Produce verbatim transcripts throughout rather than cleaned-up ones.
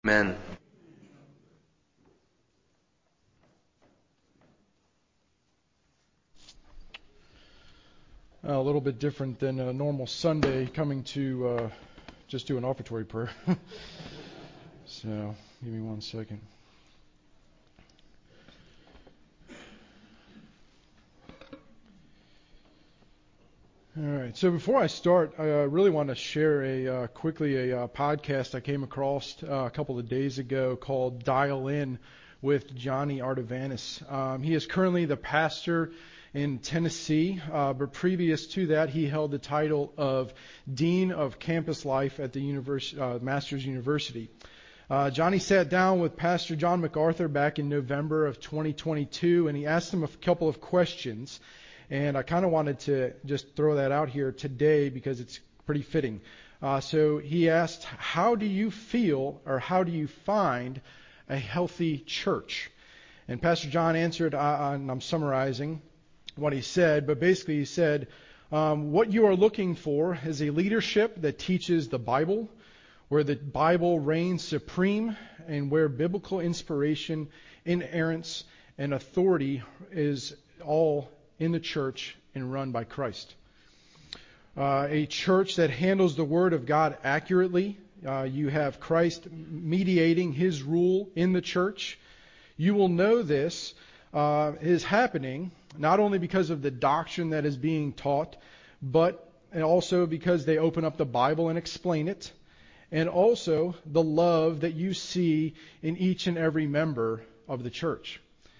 Amen. A little bit different than a normal Sunday, coming to uh, just do an offertory prayer. So, give me one second. All right. So before I start, I uh, really want to share a uh, quickly a uh, podcast I came across uh, a couple of days ago called Dial In with Johnny Artavanis. Um, he is currently the pastor in Tennessee, uh, but previous to that, he held the title of Dean of Campus Life at the Univers- uh, Masters University. Uh, Johnny sat down with Pastor John MacArthur back in November of twenty twenty-two, and he asked him a couple of questions. And I kind of wanted to just throw that out here today because it's pretty fitting. Uh, so he asked, how do you feel or how do you find a healthy church? And Pastor John answered, uh, and I'm summarizing what he said, but basically he said, um, what you are looking for is a leadership that teaches the Bible, where the Bible reigns supreme, and where biblical inspiration, inerrance, and authority is all in the church and run by Christ. Uh, a church that handles the Word of God accurately. Uh, you have Christ mediating His rule in the church. You will know this uh, is happening not only because of the doctrine that is being taught, but also because they open up the Bible and explain it, and also the love that you see in each and every member of the church.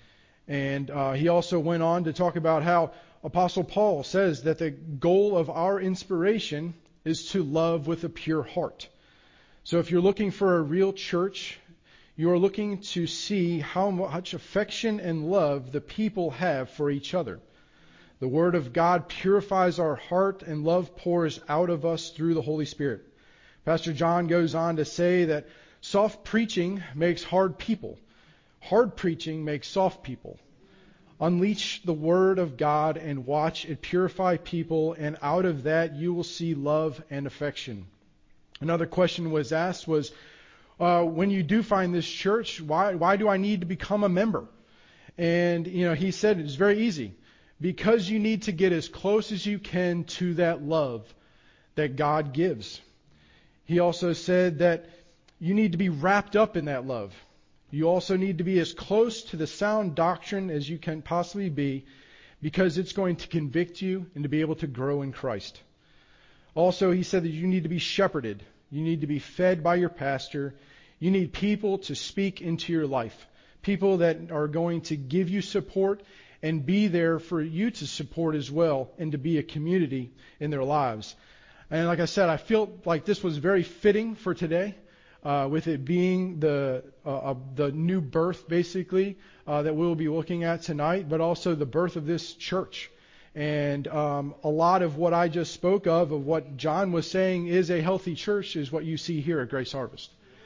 And uh, he also went on to talk about how Apostle Paul says that the goal of our inspiration is to love with a pure heart. So if you're looking for a real church, you are looking to see how much affection and love the people have for each other. The Word of God purifies our heart, and love pours out of us through the Holy Spirit. Pastor John goes on to say that soft preaching makes hard people. Hard preaching makes soft people. Unleash the Word of God and watch it purify people, and out of that you will see love and affection. Another question was asked was, uh, when you do find this church, why why do I need to become a member? And you know, he said it's very easy. Because you need to get as close as you can to that love that God gives. He also said that you need to be wrapped up in that love. You also need to be as close to the sound doctrine as you can possibly be, because it's going to convict you and to be able to grow in Christ. Also, he said that you need to be shepherded. You need to be fed by your pastor. You need people to speak into your life. People that are going to give you support and be there for you to support as well, and to be a community in their lives. And like I said, I feel like this was very fitting for today. Uh, with it being the uh, uh, the new birth, basically, uh, that we'll be looking at tonight, but also the birth of this church. And um, a lot of what I just spoke of, of what John was saying is a healthy church, is what you see here at Grace Harvest.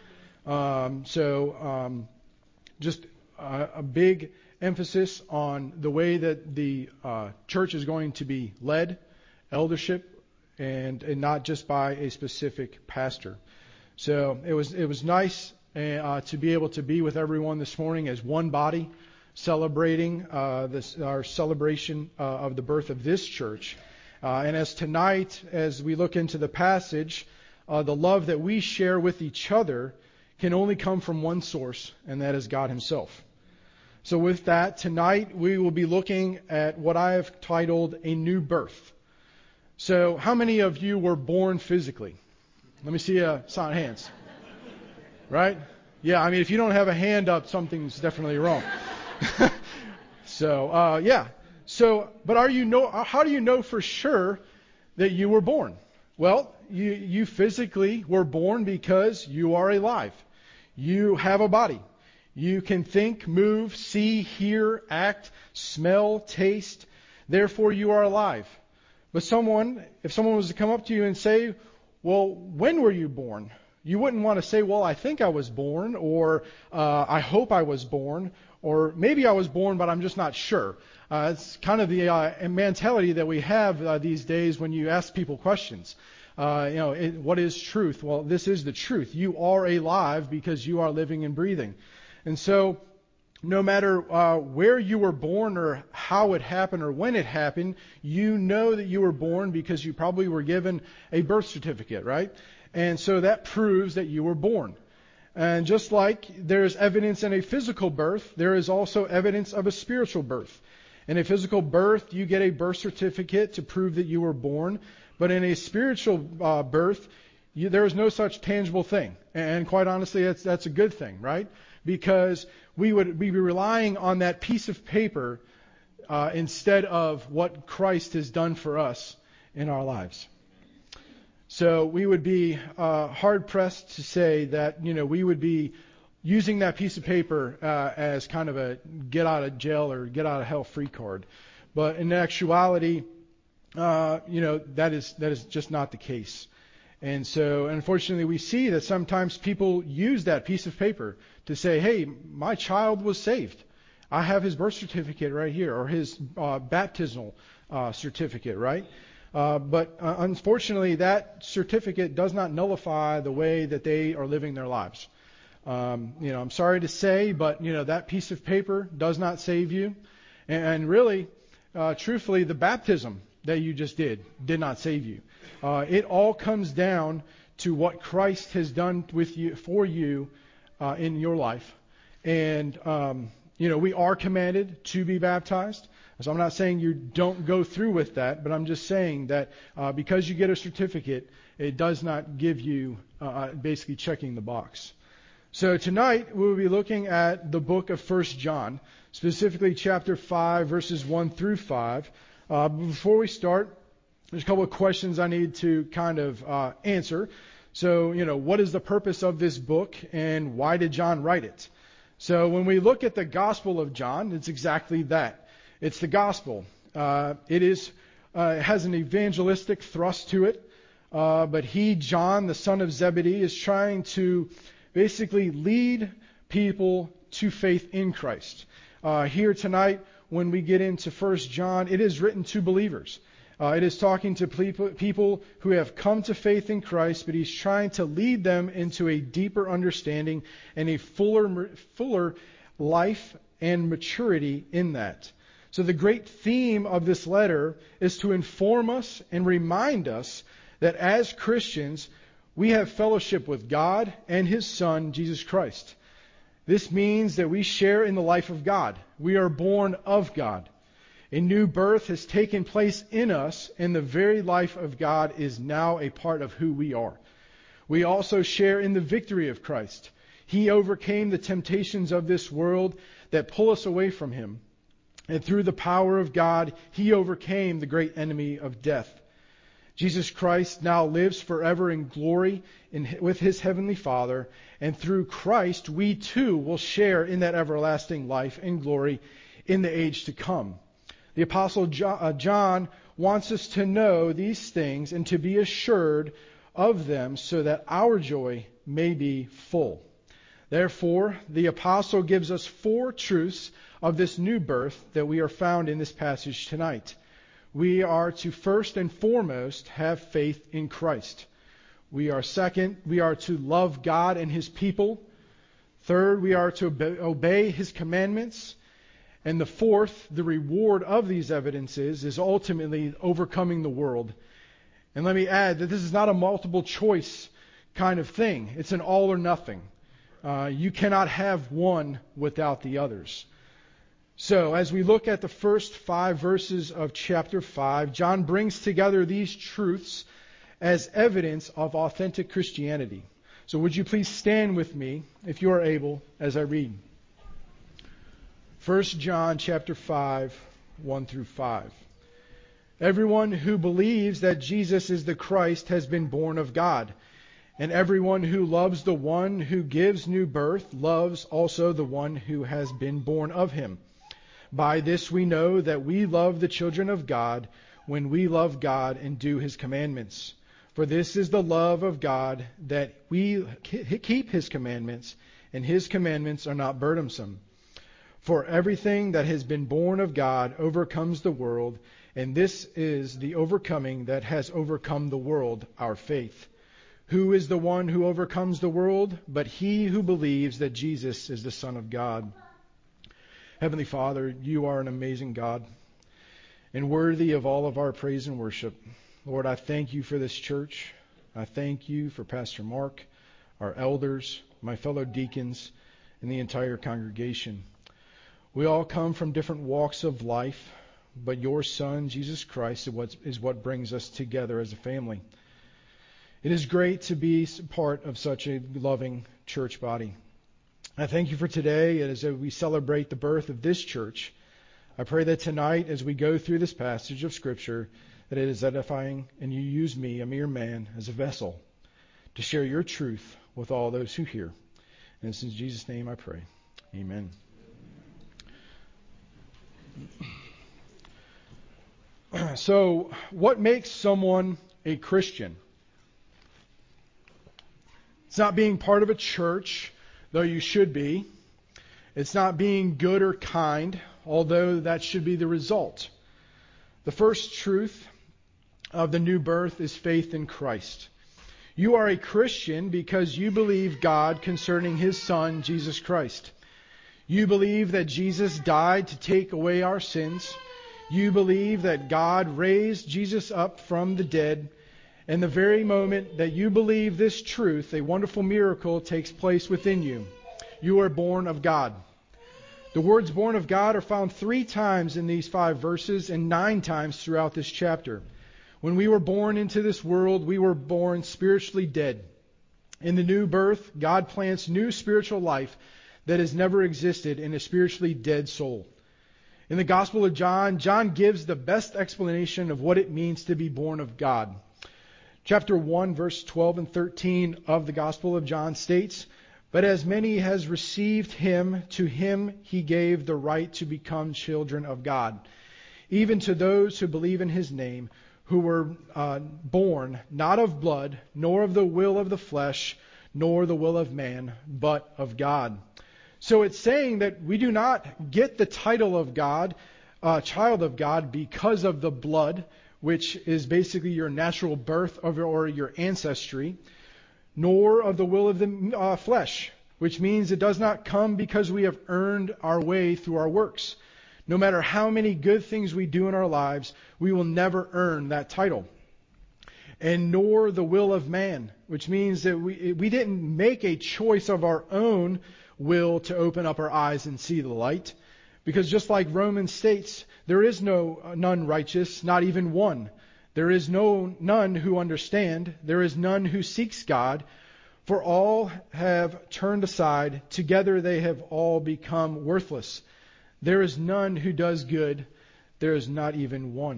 Um, so um, just uh, a big emphasis on the way that the uh, church is going to be led, eldership, and, and not just by a specific pastor. So it was it was nice uh, to be able to be with everyone this morning as one body, celebrating uh, this our celebration uh, of the birth of this church. Uh, and as tonight, as we look into the passage, uh, the love that we share with each other can only come from one source, and that is God Himself. So with that, tonight we will be looking at what I have titled a new birth. So how many of you were born physically? Let me see a sign of hands. Right? Yeah, I mean, if you don't have a hand up, something's definitely wrong. so, uh, yeah. So, but are you know? How do you know for sure that you were born? Well, you you physically were born because you are alive. You have a body. You can think, move, see, hear, act, smell, taste. Therefore, you are alive. But someone, if someone was to come up to you and say, well, when were you born? You wouldn't want to say, well, I think I was born, or uh, I hope I was born, or maybe I was born, but I'm just not sure. Uh, it's kind of the uh, mentality that we have uh, these days when you ask people questions. Uh, you know, it, what is truth? Well, this is the truth. You are alive because you are living and breathing. And so, no matter uh, where you were born or how it happened or when it happened, you know that you were born because you probably were given a birth certificate, right? And so that proves that you were born. And just like there's evidence in a physical birth, there is also evidence of a spiritual birth. In a physical birth, you get a birth certificate to prove that you were born. But in a spiritual uh, birth, you, there is no such tangible thing. And quite honestly, that's, that's a good thing, right? Because we would be relying on that piece of paper uh, instead of what Christ has done for us in our lives. So we would be uh, hard-pressed to say that, you know, we would be using that piece of paper uh, as kind of a get-out-of-jail or get-out-of-hell-free card. But in actuality, uh, you know, that is that is just not the case. And so, unfortunately, we see that sometimes people use that piece of paper to say, hey, my child was saved. I have his birth certificate right here, or his uh, baptismal uh, certificate, right? Uh, but uh, unfortunately, that certificate does not nullify the way that they are living their lives. Um, you know, I'm sorry to say, but, you know, that piece of paper does not save you. And, and really, uh, truthfully, the baptism that you just did did not save you. Uh, it all comes down to what Christ has done with you, for you, uh, in your life. And, um, you know, we are commanded to be baptized. So I'm not saying you don't go through with that, but I'm just saying that uh, because you get a certificate, it does not give you uh, basically checking the box. So tonight we'll be looking at the book of First John, specifically chapter five, verses one through five. Uh, before we start, there's a couple of questions I need to kind of uh, answer. So, you know, what is the purpose of this book and why did John write it? So when we look at the Gospel of John, it's exactly that. It's the gospel. Uh, it is uh, it has an evangelistic thrust to it. Uh, but he, John, the son of Zebedee, is trying to basically lead people to faith in Christ. Uh, here tonight, when we get into First John, it is written to believers. Uh, it is talking to people, people who have come to faith in Christ, but he's trying to lead them into a deeper understanding and a fuller, fuller life and maturity in that. So the great theme of this letter is to inform us and remind us that as Christians, we have fellowship with God and His Son, Jesus Christ. This means that we share in the life of God. We are born of God. A new birth has taken place in us, and the very life of God is now a part of who we are. We also share in the victory of Christ. He overcame the temptations of this world that pull us away from Him. And through the power of God, He overcame the great enemy of death. Jesus Christ now lives forever in glory in, with His Heavenly Father. And through Christ, we too will share in that everlasting life and glory in the age to come. The Apostle John wants us to know these things and to be assured of them so that our joy may be full. Therefore, the Apostle gives us four truths of this new birth that we are found in this passage tonight. We are to first and foremost have faith in Christ. We are second, we are to love God and His people. Third, we are to obey His commandments. And the fourth, the reward of these evidences is ultimately overcoming the world. And let me add that this is not a multiple choice kind of thing. It's an all or nothing. Uh, you cannot have one without the others. So as we look at the first five verses of chapter five, John brings together these truths as evidence of authentic Christianity. So would you please stand with me, if you are able, as I read. First John chapter five, one through five. Everyone who believes that Jesus is the Christ has been born of God. And everyone who loves the one who gives new birth loves also the one who has been born of Him. By this we know that we love the children of God when we love God and do His commandments. For this is the love of God, that we keep His commandments, and His commandments are not burdensome. For everything that has been born of God overcomes the world, And this is the overcoming that has overcome the world, our faith. Who is the one who overcomes the world? But he who believes that Jesus is the Son of God. Heavenly Father, you are an amazing God and worthy of all of our praise and worship. Lord, I thank you for this church. I thank you for Pastor Mark, our elders, my fellow deacons, and the entire congregation. We all come from different walks of life, but your Son, Jesus Christ, is what, is what brings us together as a family. It is great to be part of such a loving church body. I thank you for today as we celebrate the birth of this church. I pray that tonight, as we go through this passage of Scripture, that it is edifying and you use me, a mere man, as a vessel to share your truth with all those who hear. And it's in Jesus' name I pray. Amen. So, what makes someone a Christian? It's not being part of a church, though you should be. It's not being good or kind, although that should be the result. The first truth of the new birth is faith in Christ. You are a Christian because you believe God concerning His Son, Jesus Christ. You believe that Jesus died to take away our sins. You believe that God raised Jesus up from the dead. And the very moment that you believe this truth, a wonderful miracle takes place within you. You are born of God. The words born of God are found three times in these five verses and nine times throughout this chapter. When we were born into this world, we were born spiritually dead. In the new birth, God plants new spiritual life that has never existed in a spiritually dead soul. In the Gospel of John, John gives the best explanation of what it means to be born of God. Chapter one, verse twelve and thirteen of the Gospel of John states, "But as many as received Him, to him He gave the right to become children of God, even to those who believe in His name, who were uh, born not of blood, nor of the will of the flesh, nor the will of man, but of God." So it's saying that we do not get the title of God, uh, child of God, because of the blood, which is basically your natural birth of, or your ancestry, nor of the will of the uh, flesh, which means it does not come because we have earned our way through our works. No matter how many good things we do in our lives, we will never earn that title. And nor the will of man, which means that we we didn't make a choice of our own will to open up our eyes and see the light. Because just like Romans states, there is no none righteous, not even one. There is no none who understand. There is none who seeks God. For all have turned aside. Together they have all become worthless. There is none who does good. There is not even one.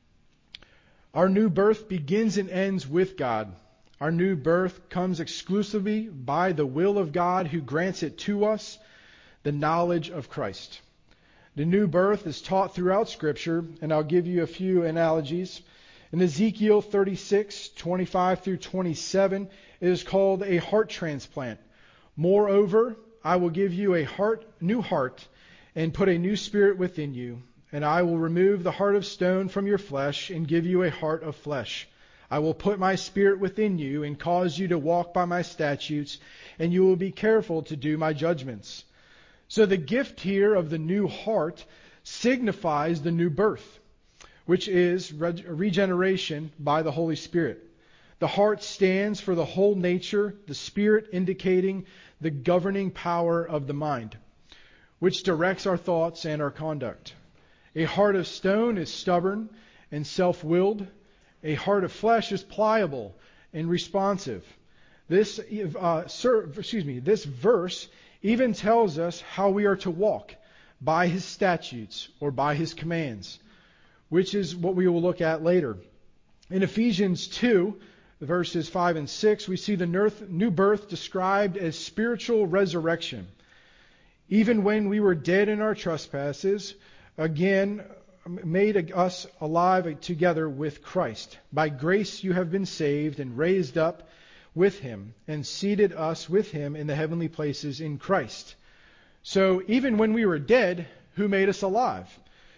Our new birth begins and ends with God. Our new birth comes exclusively by the will of God who grants it to us, the knowledge of Christ. The new birth is taught throughout Scripture, and I'll give you a few analogies. In Ezekiel thirty-six, twenty-five through twenty-seven, it is called a heart transplant. "Moreover, I will give you a heart, new heart, and put a new spirit within you. And I will remove the heart of stone from your flesh and give you a heart of flesh. I will put my spirit within you and cause you to walk by my statutes, and you will be careful to do my judgments." So the gift here of the new heart signifies the new birth, which is reg- regeneration by the Holy Spirit. The heart stands for the whole nature, the spirit indicating the governing power of the mind, which directs our thoughts and our conduct. A heart of stone is stubborn and self-willed. A heart of flesh is pliable and responsive. This, uh, sir, excuse me, this verse even tells us how we are to walk by His statutes or by His commands, which is what we will look at later. In Ephesians two, verses five and six, we see the new birth described as spiritual resurrection. Even when we were dead in our trespasses, again made us alive together with Christ. By grace you have been saved and raised up with Him and seated us with Him in the heavenly places in Christ. So even when we were dead, who made us alive?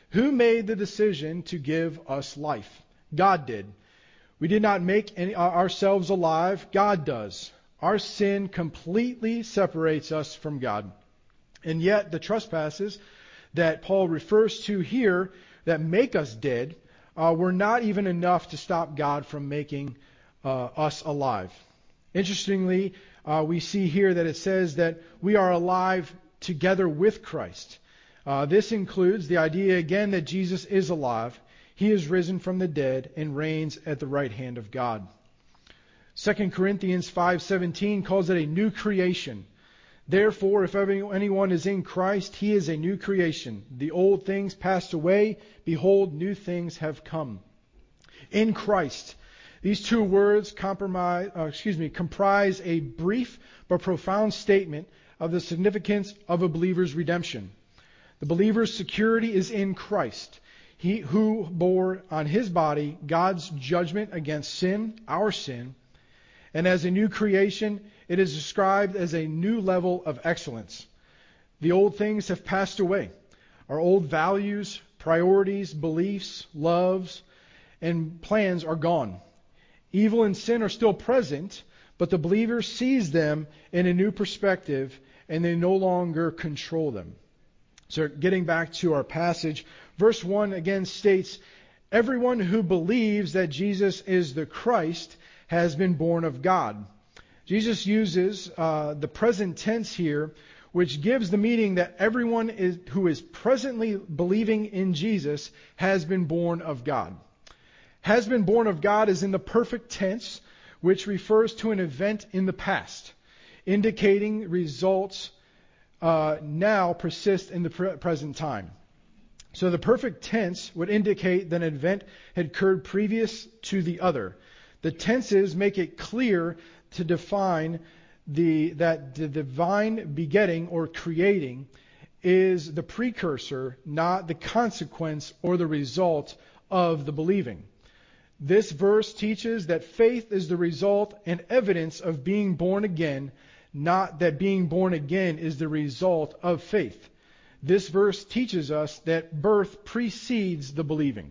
Who made the decision to give us life? God did. We did not make any, ourselves alive. God does. Our sin completely separates us from God. And yet the trespasses that Paul refers to here that make us dead uh, were not even enough to stop God from making uh, us alive. Interestingly, uh, we see here that it says that we are alive together with Christ. Uh, this includes the idea again that Jesus is alive. He is risen from the dead and reigns at the right hand of God. Second Corinthians five seventeen calls it a new creation. Therefore, if anyone is in Christ, he is a new creation. The old things passed away. Behold, new things have come. In Christ. These two words compromise, uh, excuse me, comprise a brief but profound statement of the significance of a believer's redemption. The believer's security is in Christ. He who bore on his body God's judgment against sin, our sin. And as a new creation, it is described as a new level of excellence. The old things have passed away. Our old values, priorities, beliefs, loves, and plans are gone. Evil and sin are still present, but the believer sees them in a new perspective, and they no longer control them. So getting back to our passage, verse one again states, everyone who believes that Jesus is the Christ has been born of God. Jesus uses uh, the present tense here, which gives the meaning that everyone is, who is presently believing in Jesus has been born of God. Has been born of God is in the perfect tense, which refers to an event in the past, indicating results uh, now persist in the pre- present time. So the perfect tense would indicate that an event had occurred previous to the other. The tenses make it clear to define the that the divine begetting or creating is the precursor, not the consequence or the result of the believing. This verse teaches that faith is the result and evidence of being born again, not that being born again is the result of faith. This verse teaches us that birth precedes the believing.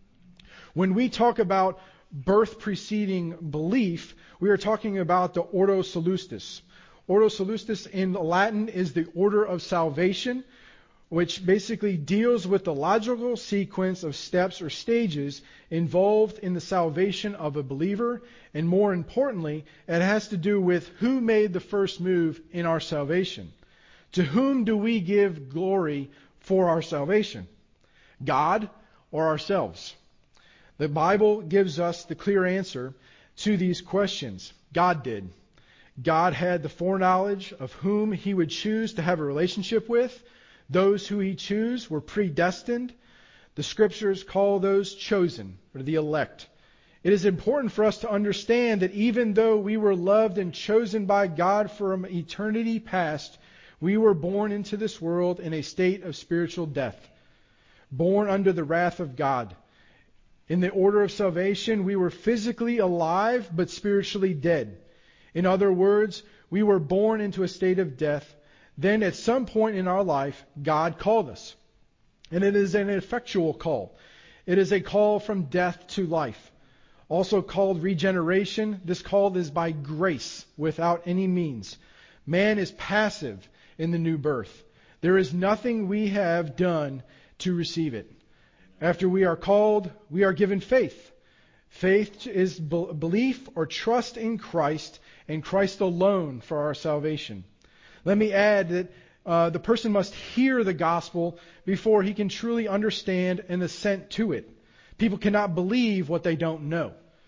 When we talk about birth preceding belief, we are talking about the Ordo Salutis. Ordo Salutis in Latin is the order of salvation, which basically deals with the logical sequence of steps or stages involved in the salvation of a believer. And more importantly, it has to do with who made the first move in our salvation. To whom do we give glory for our salvation? God or ourselves? The Bible gives us the clear answer to these questions. God did. God had the foreknowledge of whom He would choose to have a relationship with. Those who He chose were predestined. The Scriptures call those chosen, or the elect. It is important for us to understand that even though we were loved and chosen by God from eternity past, we were born into this world in a state of spiritual death, born under the wrath of God. In the order of salvation, we were physically alive but spiritually dead. In other words, we were born into a state of death. Then at some point in our life, God called us. And it is an effectual call. It is a call from death to life. Also called regeneration. This call is by grace, without any means. Man is passive in the new birth. There is nothing we have done to receive it. After we are called, we are given faith. Faith is belief or trust in Christ and Christ alone for our salvation. Let me add that uh, the person must hear the gospel before he can truly understand and assent to it. People cannot believe what they don't know.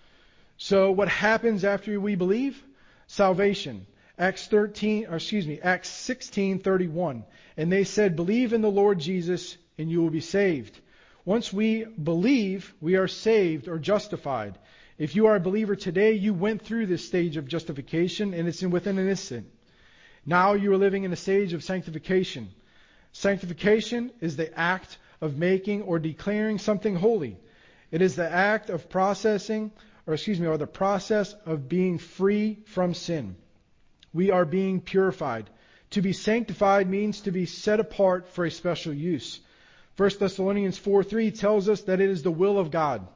So what happens after we believe? Salvation. Acts thirteen, or excuse me, Acts sixteen thirty-one. And they said, "Believe in the Lord Jesus, and you will be saved." Once we believe, we are saved or justified. If you are a believer today, you went through this stage of justification, and it's within an instant. Now you are living in a stage of sanctification. Sanctification is the act of making or declaring something holy. It is the act of processing, or excuse me, or the process of being free from sin. We are being purified. To be sanctified means to be set apart for a special use. First Thessalonians four three tells us that it is the will of God.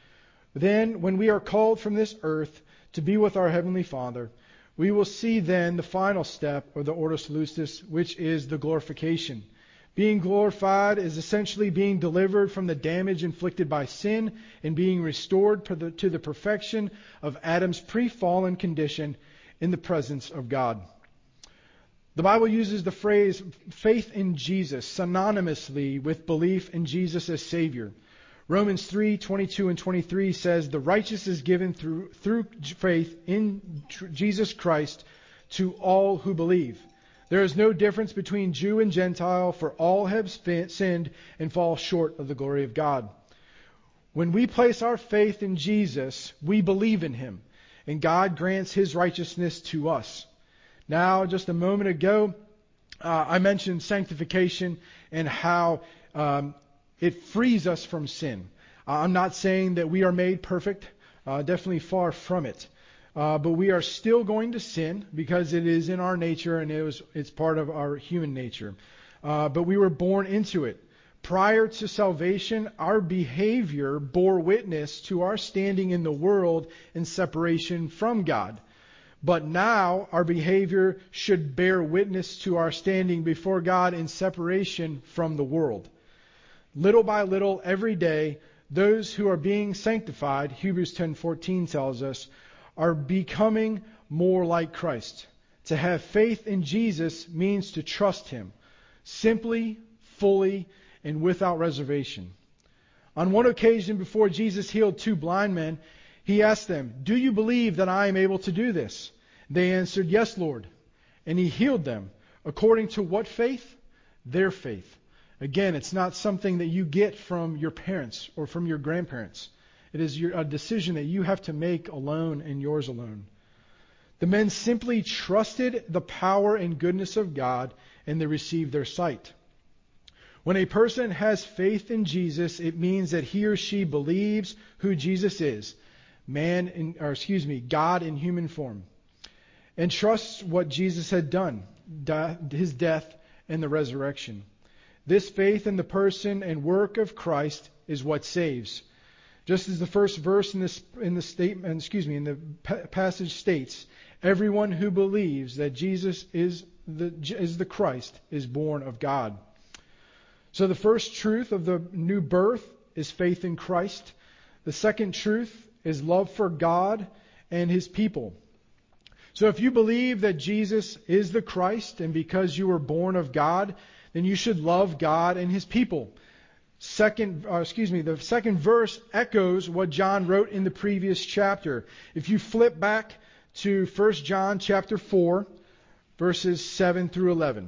Then, when we are called from this earth to be with our Heavenly Father, we will see then the final step of the Ordo Salutis, which is the glorification. Being glorified is essentially being delivered from the damage inflicted by sin and being restored to the, to the perfection of Adam's pre-fallen condition in the presence of God. The Bible uses the phrase faith in Jesus synonymously with belief in Jesus as Savior. Romans three twenty-two and twenty-three says, "The righteous is given through through faith in Jesus Christ to all who believe. There is no difference between Jew and Gentile, for all have sinned and fall short of the glory of God." When we place our faith in Jesus, we believe in Him, and God grants His righteousness to us. Now, just a moment ago, uh, I mentioned sanctification and how um, it frees us from sin. Uh, I'm not saying that we are made perfect, uh, definitely far from it. Uh, but we are still going to sin because it is in our nature and it was, it's part of our human nature. Uh, but we were born into it. Prior to salvation, our behavior bore witness to our standing in the world in separation from God. But now our behavior should bear witness to our standing before God in separation from the world. Little by little, every day, those who are being sanctified, Hebrews ten fourteen tells us, are becoming more like Christ. To have faith in Jesus means to trust Him, simply, fully, and without reservation. On one occasion, before Jesus healed two blind men, He asked them, "Do you believe that I am able to do this?" They answered, "Yes, Lord." And He healed them. According to what faith? Their faith. Again, it's not something that you get from your parents or from your grandparents. It is your, a decision that you have to make alone and yours alone. The men simply trusted the power and goodness of God, and they received their sight. When a person has faith in Jesus, it means that he or she believes who Jesus is, man in, or excuse me, God in human form, and trusts what Jesus had done, His death and the resurrection. This faith in the person and work of Christ is what saves. Just as the first verse in this in the statement, excuse me, in the pa- passage states, everyone who believes that Jesus is the is the Christ is born of God. So the first truth of the new birth is faith in Christ. The second truth is love for God and His people. So if you believe that Jesus is the Christ, and because you were born of God, then you should love God and His people. Second, uh, excuse me, the second verse echoes what John wrote in the previous chapter. If you flip back to First John chapter four, verses seven through eleven.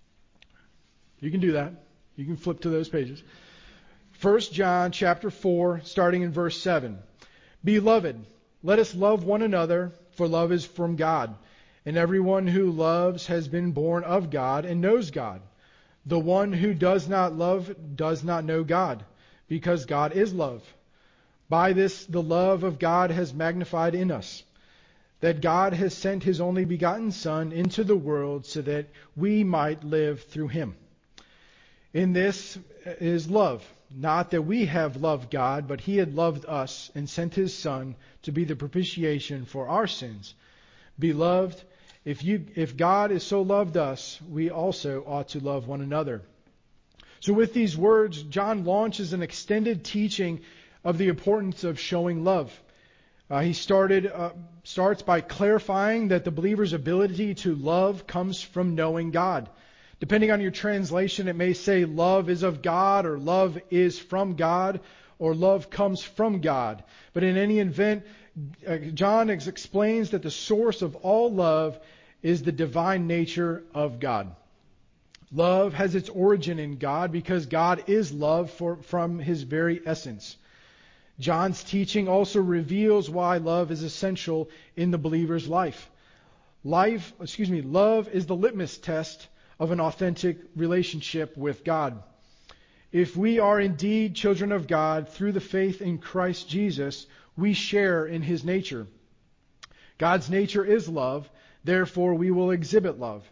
You can do that. You can flip to those pages. First John chapter four, starting in verse seven. Beloved, let us love one another, for love is from God. And everyone who loves has been born of God and knows God. The one who does not love does not know God, because God is love. By this the love of God has magnified in us, that God has sent His only begotten Son into the world so that we might live through Him. In this is love, not that we have loved God, but He had loved us and sent His Son to be the propitiation for our sins. Beloved, If you, if God is so loved us, we also ought to love one another. So with these words, John launches an extended teaching of the importance of showing love. Uh, he started uh, starts by clarifying that the believer's ability to love comes from knowing God. Depending on your translation, it may say love is of God, or love is from God, or love comes from God. But in any event, uh, John ex- explains that the source of all love is the divine nature of God. Love has its origin in God because God is love for, from His very essence. John's teaching also reveals why love is essential in the believer's life. Life, excuse me, love is the litmus test of an authentic relationship with God. If we are indeed children of God through the faith in Christ Jesus, we share in His nature. God's nature is love. Therefore, we will exhibit love.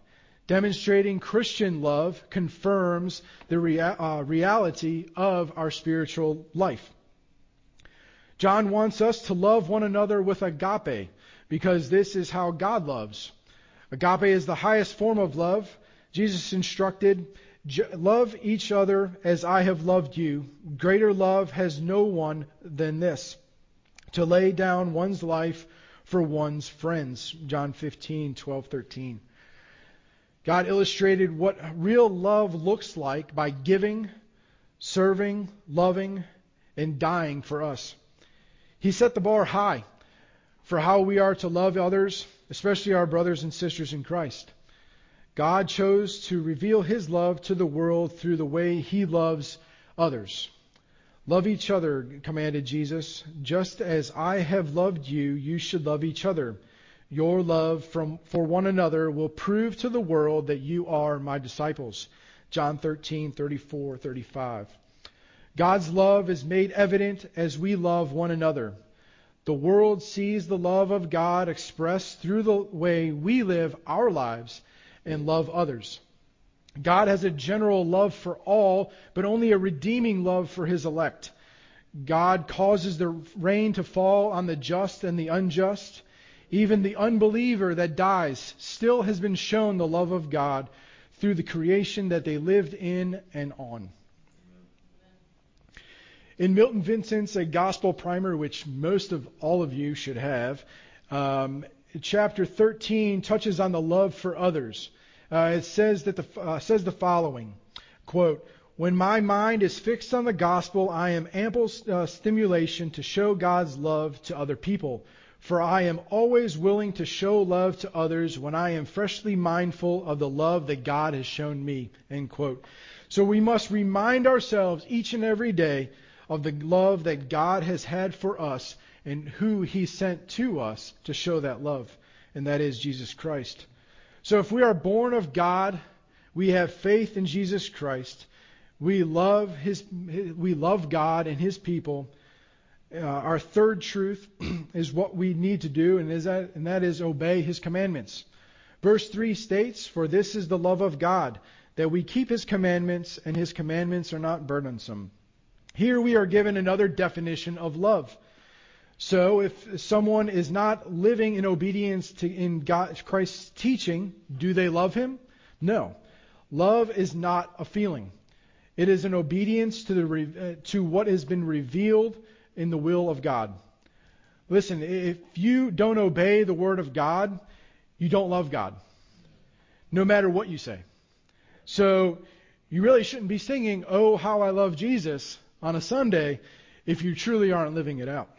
Demonstrating Christian love confirms the rea- uh, reality of our spiritual life. John wants us to love one another with agape, because this is how God loves. Agape is the highest form of love. Jesus instructed, love each other as I have loved you. Greater love has no one than this, to lay down one's life for one's friends. John fifteen, twelve, thirteen. God illustrated what real love looks like by giving, serving, loving, and dying for us. He set the bar high for how we are to love others, especially our brothers and sisters in Christ. God chose to reveal His love to the world through the way He loves others. Love each other, commanded Jesus. Just as I have loved you, you should love each other. Your love from, for one another will prove to the world that you are my disciples. John thirteen, thirty-four, thirty-five. God's love is made evident as we love one another. The world sees the love of God expressed through the way we live our lives and love others. God has a general love for all, but only a redeeming love for His elect. God causes the rain to fall on the just and the unjust. Even the unbeliever that dies still has been shown the love of God through the creation that they lived in and on. In Milton Vincent's A Gospel Primer, which most of all of you should have, um, chapter thirteen touches on the love for others. Uh, it says that the uh, says the following, quote, "When my mind is fixed on the gospel, I am ample uh, stimulation to show God's love to other people. For I am always willing to show love to others when I am freshly mindful of the love that God has shown me." End quote. So we must remind ourselves each and every day of the love that God has had for us and who He sent to us to show that love, and that is Jesus Christ. So if we are born of God, we have faith in Jesus Christ, we love His, we love God and His people. Uh, our third truth is what we need to do, and, is that, and that is obey His commandments. Verse three states, "For this is the love of God, that we keep His commandments, and His commandments are not burdensome." Here we are given another definition of love. So if someone is not living in obedience to in God, Christ's teaching, do they love Him? No. Love is not a feeling. It is an obedience to the uh, to what has been revealed in the will of God. Listen, if you don't obey the Word of God, you don't love God, no matter what you say. So you really shouldn't be singing, "Oh, how I love Jesus," on a Sunday if you truly aren't living it out.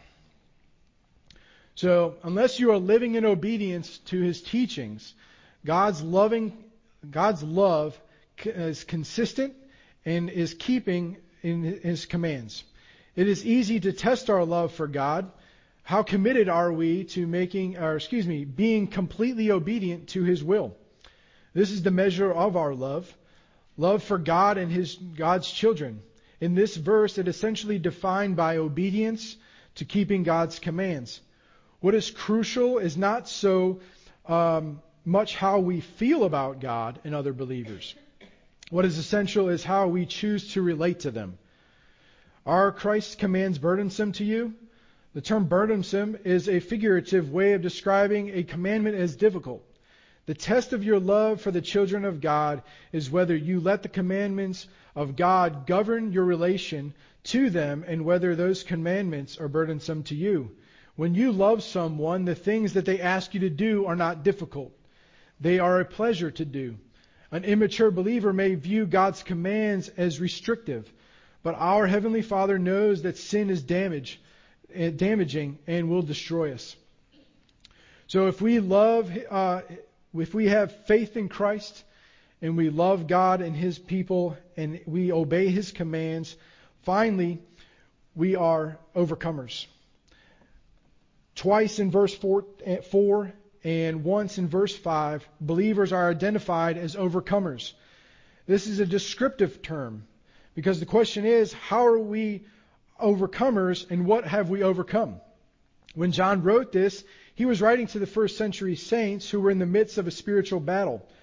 So unless you are living in obedience to His teachings, God's loving, God's love is consistent and is keeping in His commands. It is easy to test our love for God. How committed are we to making, or excuse me, being completely obedient to His will? This is the measure of our love. Love for God and His God's children. In this verse, it is essentially defined by obedience to keeping God's commands. What is crucial is not so um, much how we feel about God and other believers. What is essential is how we choose to relate to them. Are Christ's commands burdensome to you? The term burdensome is a figurative way of describing a commandment as difficult. The test of your love for the children of God is whether you let the commandments of God govern your relation to them and whether those commandments are burdensome to you. When you love someone, the things that they ask you to do are not difficult. They are a pleasure to do. An immature believer may view God's commands as restrictive, but our Heavenly Father knows that sin is damage, damaging and will destroy us. So if we love, uh, if we have faith in Christ and we love God and His people and we obey His commands, finally we are overcomers. Twice in verse four, four and once in verse five, believers are identified as overcomers. This is a descriptive term because the question is, how are we overcomers and what have we overcome? When John wrote this, he was writing to the first century saints who were in the midst of a spiritual battle.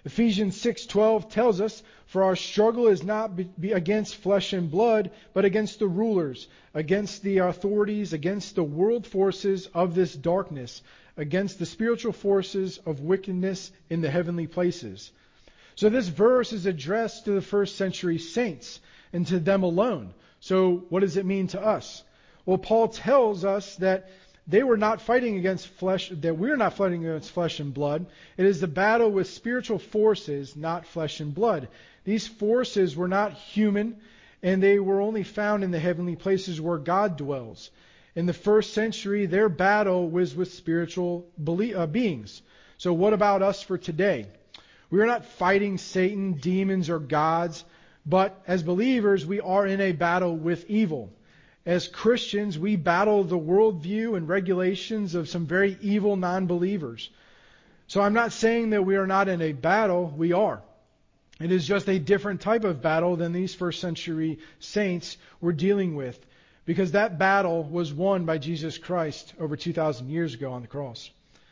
Ephesians six twelve tells us, "For our struggle is not be, be against flesh and blood, but against the rulers, against the authorities, against the world forces of this darkness, against the spiritual forces of wickedness in the heavenly places." So this verse is addressed to the first century saints and to them alone. So what does it mean to us? Well, Paul tells us that they were not fighting against flesh, that we're not fighting against flesh and blood. It is the battle with spiritual forces, not flesh and blood. These forces were not human, and they were only found in the heavenly places where God dwells. In the first century, their battle was with spiritual beings. So what about us for today? We are not fighting Satan, demons, or gods, but as believers, we are in a battle with evil. As Christians, we battle the worldview and regulations of some very evil non-believers. So I'm not saying that we are not in a battle. We are. It is just a different type of battle than these first century saints were dealing with, because that battle was won by Jesus Christ over two thousand years ago on the cross.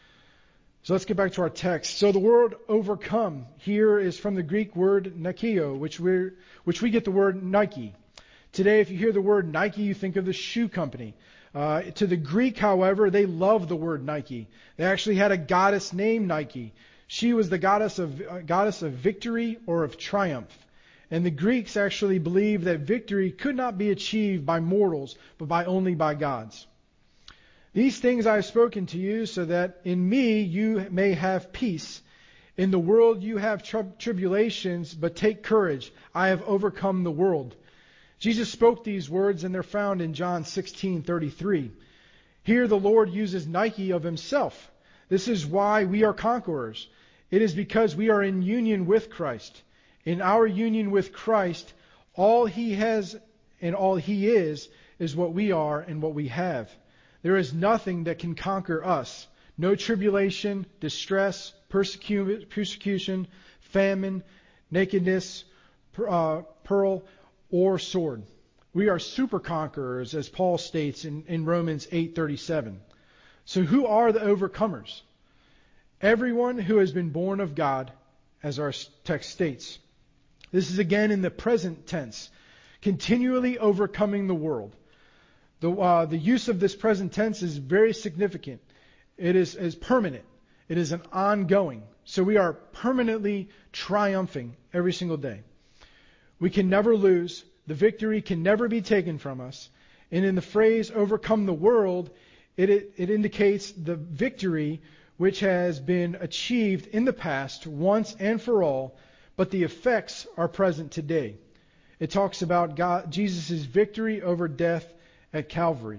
So let's get back to our text. So the word overcome here is from the Greek word nikio, which we which we get the word Nike. Today, if you hear the word Nike, you think of the shoe company. Uh, to the Greek, however, they love the word Nike. They actually had a goddess named Nike. She was the goddess of uh, goddess of victory or of triumph. And the Greeks actually believed that victory could not be achieved by mortals, but by only by gods. These things I have spoken to you, so that in me you may have peace. In the world you have tri- tribulations, but take courage. I have overcome the world. Jesus spoke these words, and they're found in John sixteen thirty-three. Here the Lord uses Nike of himself. This is why we are conquerors. It is because we are in union with Christ. In our union with Christ, all he has and all he is is what we are and what we have. There is nothing that can conquer us. No tribulation, distress, persecu- persecution, famine, nakedness, per, uh, pearl, or sword. We are super conquerors, as Paul states in, in Romans eight thirty-seven. So who are the overcomers? Everyone who has been born of God, as our text states. This is again in the present tense, continually overcoming the world. The, uh, the use of this present tense is very significant. It is, is permanent. It is an ongoing. So we are permanently triumphing every single day. We can never lose. The victory can never be taken from us. And in the phrase overcome the world, it, it, it indicates the victory which has been achieved in the past once and for all, but the effects are present today. It talks about God, Jesus' victory over death at Calvary.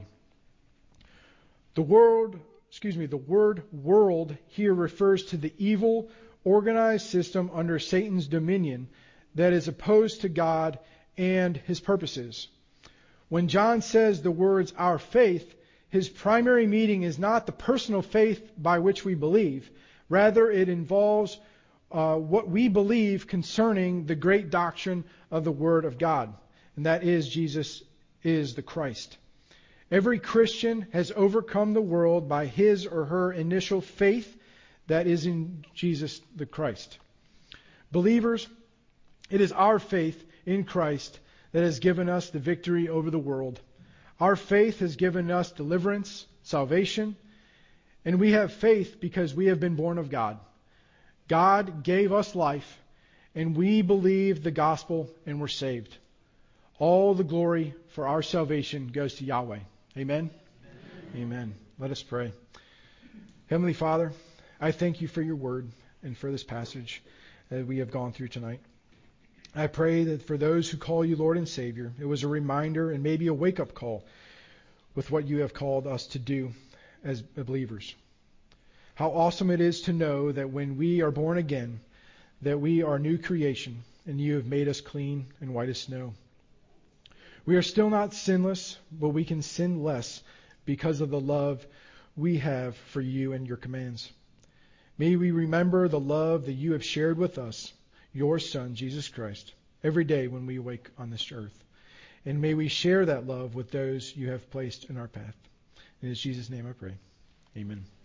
The word, excuse me, the word world here refers to the evil, organized system under Satan's dominion that is opposed to God and his purposes. When John says the words our faith, his primary meaning is not the personal faith by which we believe. Rather, it involves uh, what we believe concerning the great doctrine of the Word of God. And that is Jesus is the Christ. Every Christian has overcome the world by his or her initial faith that is in Jesus the Christ. Believers, it is our faith in Christ that has given us the victory over the world. Our faith has given us deliverance, salvation, and we have faith because we have been born of God. God gave us life, and we believe the gospel and were saved. All the glory for our salvation goes to Yahweh. Amen? Amen. Amen. Let us pray. Heavenly Father, I thank you for your word and for this passage that we have gone through tonight. I pray that for those who call you Lord and Savior, it was a reminder and maybe a wake-up call with what you have called us to do as believers. How awesome it is to know that when we are born again, that we are new creation and you have made us clean and white as snow. We are still not sinless, but we can sin less because of the love we have for you and your commands. May we remember the love that you have shared with us, your Son, Jesus Christ, every day when we wake on this earth. And may we share that love with those you have placed in our path. In Jesus' name I pray. Amen.